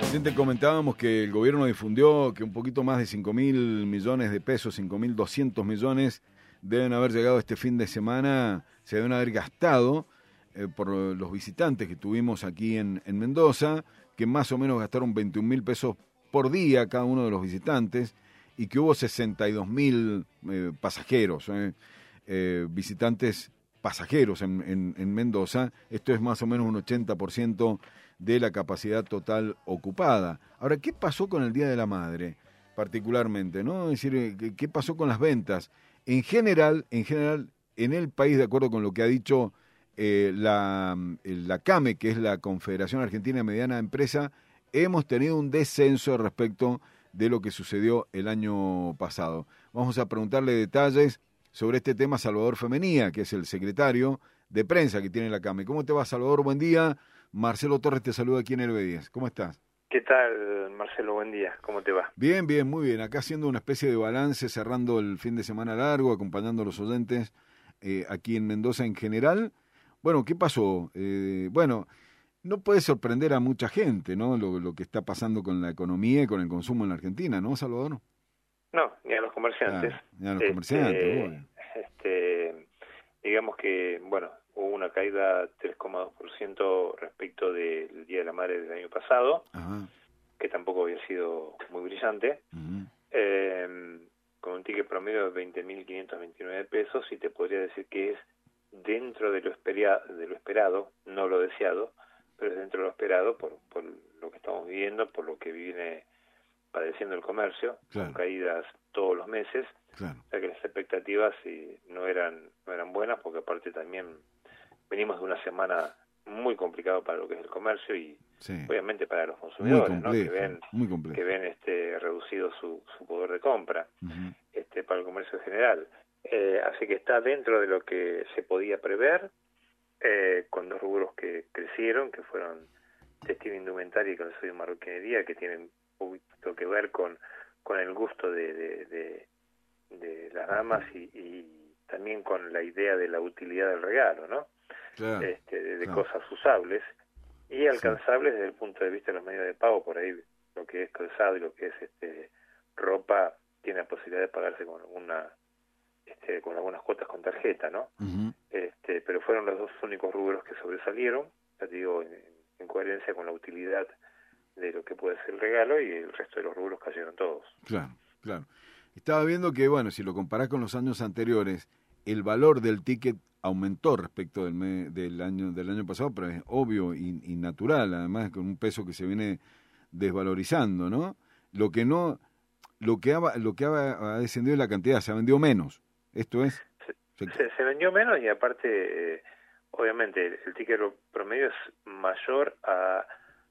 Recién te comentábamos que el gobierno difundió que un poquito más de 5.000 millones de pesos, 5.200 millones, deben haber llegado este fin de semana, se deben haber gastado por los visitantes que tuvimos aquí en Mendoza, que más o menos gastaron 21.000 pesos por día cada uno de los visitantes, y que hubo 62.000 pasajeros, visitantes pasajeros en Mendoza. Esto es más o menos un 80% de la capacidad total ocupada. Ahora, ¿qué pasó con el Día de la Madre, particularmente, ¿no? Es decir, ¿qué pasó con las ventas? En general, en el país, de acuerdo con lo que ha dicho la CAME, que es la Confederación Argentina de Mediana Empresa, hemos tenido un descenso respecto de lo que sucedió el año pasado. Vamos a preguntarle detalles sobre este tema a Salvador Femenía, que es el secretario de prensa que tiene la CAME. ¿Cómo te va, Salvador? Buen día. Marcelo Torres te saluda aquí en el B10. ¿Cómo estás? ¿Qué tal, Marcelo? Buen día. ¿Cómo te va? Bien, muy bien. Acá haciendo una especie de balance, cerrando el fin de semana largo, acompañando a los oyentes aquí en Mendoza en general. Bueno, ¿qué pasó? Bueno, no puede sorprender a mucha gente, ¿no? Lo que está pasando con la economía y con el consumo en la Argentina, ¿no, Salvador? No, ni a los comerciantes. Ni a los comerciantes, bueno. Digamos que, bueno, hubo una caída 3,2% respecto del Día de la Madre del año pasado, Ajá. que tampoco había sido muy brillante, con un ticket promedio de 20.529 pesos, y te podría decir que es dentro de lo esperado, no lo deseado, pero es dentro de lo esperado por lo que estamos viviendo, por lo que viene padeciendo el comercio, claro, con caídas todos los meses. Claro. O sea que las expectativas no eran buenas, porque aparte también venimos de una semana muy complicada para lo que es el comercio y sí, obviamente para los consumidores, complejo, ¿no? que ven reducido su poder de compra, para el comercio en general. Así que está dentro de lo que se podía prever, con dos rubros que crecieron, que fueron textil, indumentaria y calzado y marroquinería, que tienen un poquito que ver con el gusto de las damas y también con la idea de la utilidad del regalo, ¿no? Claro, de claro, cosas usables y alcanzables desde el punto de vista de los medios de pago. Por ahí lo que es calzado y lo que es ropa tiene la posibilidad de pagarse con algunas cuotas con tarjeta, ¿no? Pero fueron los dos únicos rubros que sobresalieron, ya te digo, en coherencia con la utilidad de lo que puede ser el regalo, y el resto de los rubros cayeron todos. Claro. Estaba viendo que, bueno, si lo comparás con los años anteriores, el valor del ticket aumentó respecto del año pasado, pero es obvio y natural, además con un peso que se viene desvalorizando, ¿no? Lo que ha descendido es la cantidad, se ha vendido menos. Esto es. Se vendió menos, y aparte, obviamente, el ticket promedio es mayor a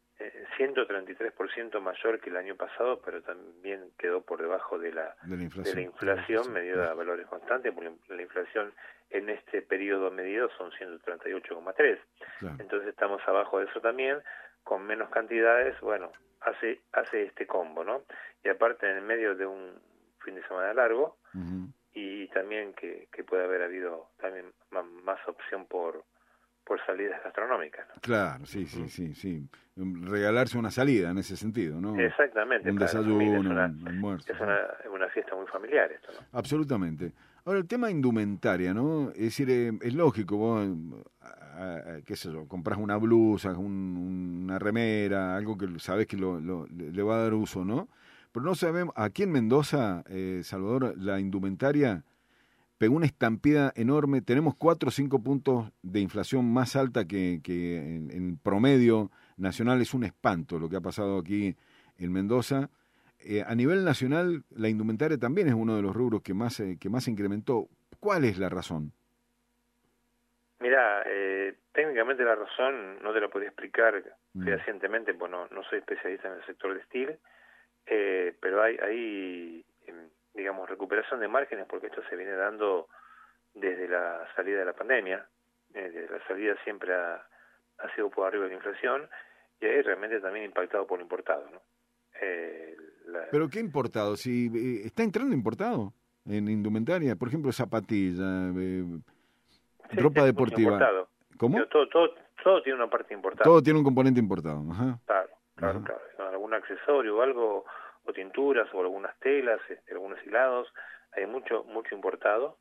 133% mayor que el año pasado, pero también quedó por debajo de la inflación medida a valores constantes, porque la inflación en este periodo medido son 138,3. Claro. Entonces estamos abajo de eso también, con menos cantidades. Bueno, hace este combo, ¿no? Y aparte, en el medio de un fin de semana largo, y también que puede haber habido también más opción por salidas gastronómicas, ¿no? Claro, sí. Regalarse una salida en ese sentido, ¿no? Exactamente. Un desayuno, un almuerzo. Es una fiesta muy familiar esto, ¿no? Absolutamente. Ahora, el tema indumentaria, ¿no? Es decir, es lógico, vos, qué sé yo, compras una blusa, una remera, algo que sabés que le va a dar uso, ¿no? Pero no sabemos, aquí en Mendoza, Salvador, la indumentaria pegó una estampida enorme. Tenemos 4 o 5 puntos de inflación más alta que en promedio nacional. Es un espanto lo que ha pasado aquí en Mendoza. A nivel nacional, la indumentaria también es uno de los rubros que más se incrementó. ¿Cuál es la razón? Mira, técnicamente la razón no te la podría explicar fehacientemente, pues no soy especialista en el sector textil, pero hay digamos, recuperación de márgenes, porque esto se viene dando desde la salida de la pandemia. Desde la salida siempre ha sido por arriba de la inflación, y ahí realmente también impactado por lo importado, ¿no? ¿Pero qué importado? Si está entrando importado en indumentaria, por ejemplo, zapatillas, ropa deportiva. Importado. ¿Cómo? Todo tiene una parte importada. Todo tiene un componente importado. Ajá. Claro. claro. Algún accesorio o algo, o tinturas o algunas telas, algunos hilados, hay mucho importado,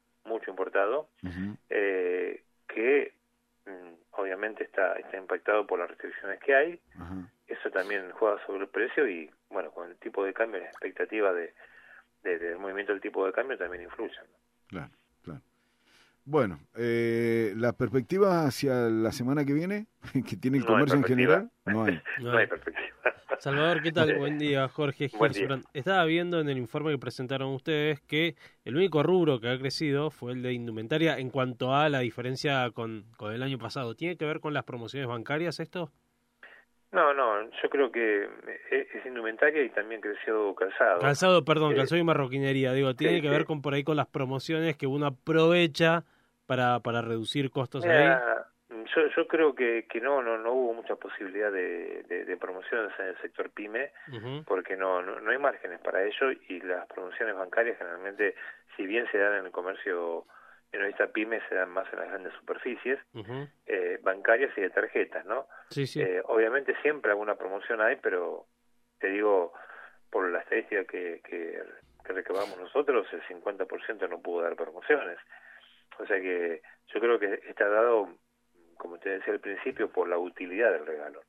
que obviamente está impactado por las restricciones que hay. Eso también juega sobre el precio y, bueno, con el tipo de cambio, la expectativa del movimiento del tipo de cambio también influyen, ¿no? Claro. Bueno, la perspectiva hacia la semana que viene, que tiene el comercio en general, no hay. No hay perspectiva. Salvador, ¿qué tal? Buen día, Jorge Hirschbrand. Estaba viendo en el informe que presentaron ustedes que el único rubro que ha crecido fue el de indumentaria en cuanto a la diferencia con el año pasado. ¿Tiene que ver con las promociones bancarias esto? No, yo creo que es indumentaria y también creció calzado. Calzado y marroquinería, digo, tiene que ver con por ahí con las promociones que uno aprovecha para reducir costos ahí. Yo creo que no hubo mucha posibilidad de promociones en el sector pyme, porque no hay márgenes para ello, y las promociones bancarias generalmente, si bien se dan en el comercio minorista pyme, se dan más en las grandes superficies bancarias y de tarjetas, ¿no? Sí. Obviamente siempre alguna promoción hay, pero te digo, por la estadística que recabamos nosotros, el 50% no pudo dar promociones. O sea que yo creo que está dado, como te decía al principio, por la utilidad del regalo.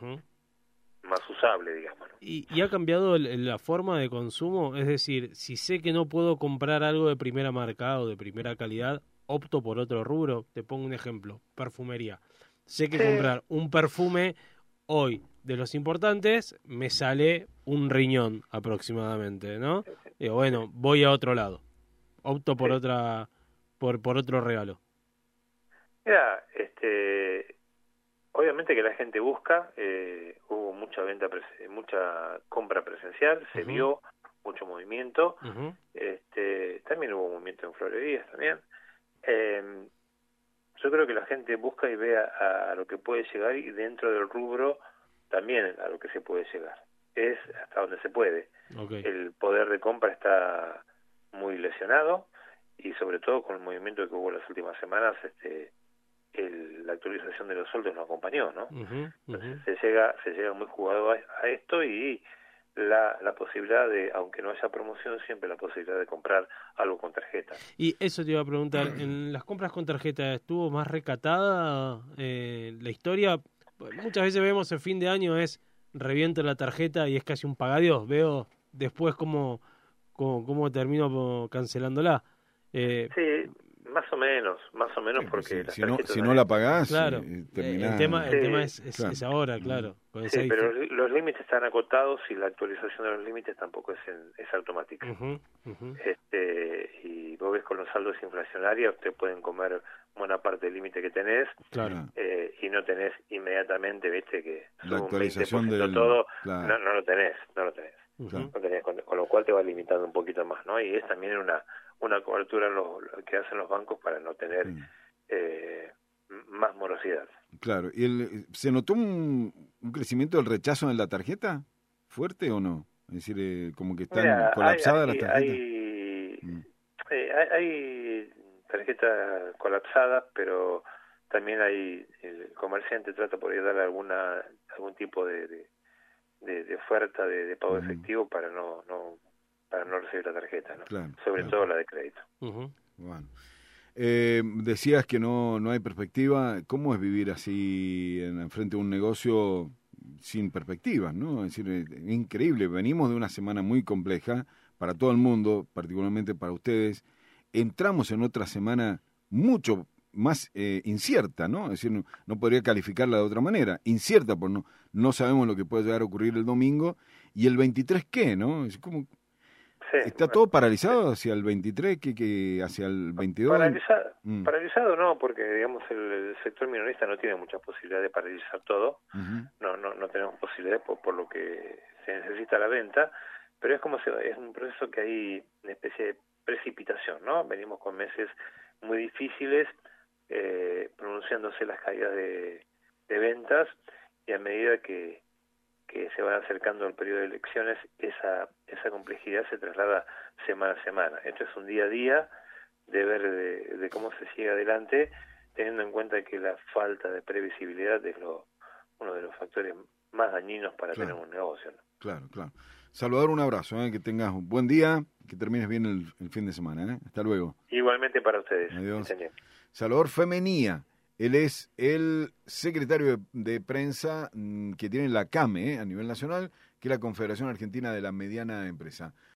Más usable, digamos, ¿no? ¿Y ha cambiado la forma de consumo? Es decir, si sé que no puedo comprar algo de primera marca o de primera calidad, opto por otro rubro. Te pongo un ejemplo, perfumería. Sé que comprar un perfume hoy de los importantes me sale un riñón aproximadamente, ¿no? Digo, bueno, voy a otro lado. Opto por por otro regalo. Mira, obviamente que la gente busca, hubo mucha mucha compra presencial, se vio mucho movimiento, también hubo movimiento en florerías también. Yo creo que la gente busca y ve a lo que puede llegar, y dentro del rubro también a lo que se puede llegar. Es hasta donde se puede. El poder de compra está muy lesionado, y sobre todo con el movimiento que hubo las últimas semanas, la actualización de los sueldos no acompañó, ¿no? Se llega muy jugado a esto, y la posibilidad de, aunque no haya promoción, siempre la posibilidad de comprar algo con tarjeta. Y eso te iba a preguntar, ¿en las compras con tarjeta estuvo más recatada la historia? Muchas veces vemos el fin de año reviento la tarjeta y es casi un pagadiós. Veo después cómo termino cancelándola. Sí, más o menos, porque si no la pagás, claro, terminás. El tema es ahora, claro. Sí, pero los límites están acotados, y la actualización de los límites tampoco es automática. Y vos ves, con los saldos inflacionarios te pueden comer buena parte del límite que tenés, y no tenés inmediatamente, viste, que la actualización del todo, no lo tenés. Con lo cual te va limitando un poquito más, ¿no? Y es también una cobertura lo que hacen los bancos para no tener más morosidad. Claro. ¿Y se notó un crecimiento del rechazo en la tarjeta? ¿Fuerte o no? Es decir, como que están colapsadas las tarjetas. Hay tarjetas colapsadas, pero también el comerciante trata por ahí de dar algún tipo de oferta de pago efectivo para no recibir la tarjeta, ¿no? Sobre todo la de crédito. Bueno. Decías que no hay perspectiva. ¿Cómo es vivir así frente a un negocio sin perspectivas, ¿no? Es decir, es increíble. Venimos de una semana muy compleja para todo el mundo, particularmente para ustedes. Entramos en otra semana mucho más incierta, ¿no? Es decir, no podría calificarla de otra manera. Incierta, porque no sabemos lo que puede llegar a ocurrir el domingo. ¿Y el 23 qué, no? Es como... ¿Está todo paralizado hacia el 23, que hacia el 22? Paralizado no, porque digamos el sector minorista no tiene mucha posibilidad de paralizar todo. No tenemos posibilidades por lo que se necesita la venta, pero es un proceso que hay una especie de precipitación, ¿no? Venimos con meses muy difíciles, pronunciándose las caídas de ventas, y a medida que se van acercando al periodo de elecciones, esa complejidad se traslada semana a semana. Esto es un día a día de ver de cómo se sigue adelante, teniendo en cuenta que la falta de previsibilidad es uno de los factores más dañinos para Claro. tener un negocio, ¿no? Claro, claro. Salvador, un abrazo, que tengas un buen día, que termines bien el fin de semana. Hasta luego. Igualmente para ustedes. Adiós. Señor. Salvador Femenía, él es el secretario de prensa que tiene la CAME a nivel nacional, que es la Confederación Argentina de la Mediana Empresa.